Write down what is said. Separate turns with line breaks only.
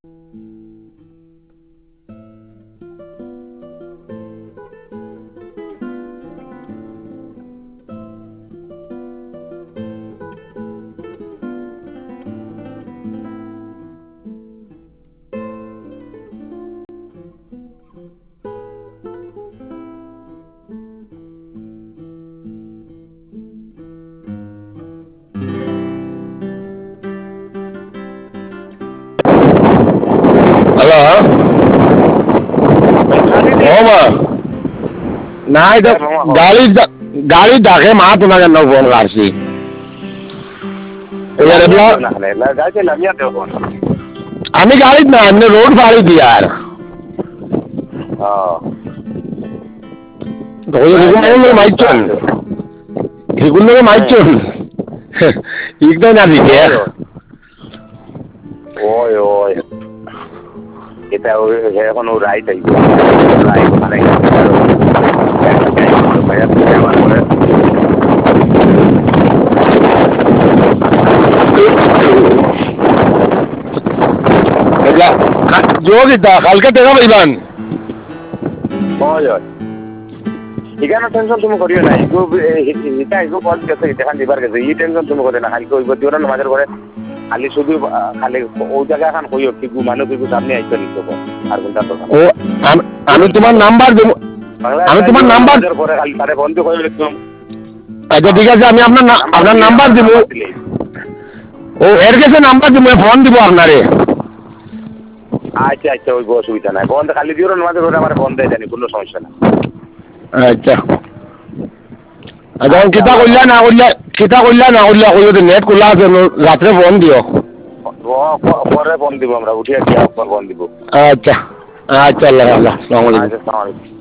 Hello, ওমা নাই তো গাড়ি ডাকে মা তোমাকে না ফোন করছি আমি গাড়িত না এমনি রোড ফাড়ি দি আর মাইচন সেগুলো মাইচন ইকদাই না দিকে
ওই ওই এটা এখন ও রাইট আইব রাইট মানে
যোগিতা কালকে দেখা পাইবান
এখানে টেনশন তুমি করিও না এটা এগো বল গেছে দেখান দিবার গেছে এই টেনশন তুমি করে না কালকে ওইব দিও না মাঝের করে খালি শুধু খালি ওই জায়গা এখন কইও কি মানুষ কিছু সামনে আইতো নিতে আর কোনটা তো
ও আমি তোমার নাম্বার দেব আমি তোমার নাম্বার
পরে খালি তারে বন্ধ করে দিলাম
আচ্ছা ঠিক আছে আমি আপনার নাম্বার দেব ও এর কাছে নাম্বার দেব ফোন দিব আপনারে
আচ্ছা আচ্ছা ওই অসুবিধা নাই বন্ধ খালি দিও না মাঝে করে আমার বন্ধ হয়ে জানি কোনো সমস্যা না
আচ্ছা আচ্ছা কিতা করলা না করলা কইও নেট খোলা আছে রাত্রে ফোন দিও
পরে ফোন দিব আমরা উঠিয়া গিয়া পর ফোন দিব
আচ্ছা আচ্ছা আল্লাহ আসসালামু আলাইকুম।
আচ্ছা আসসালামু আলাইকুম।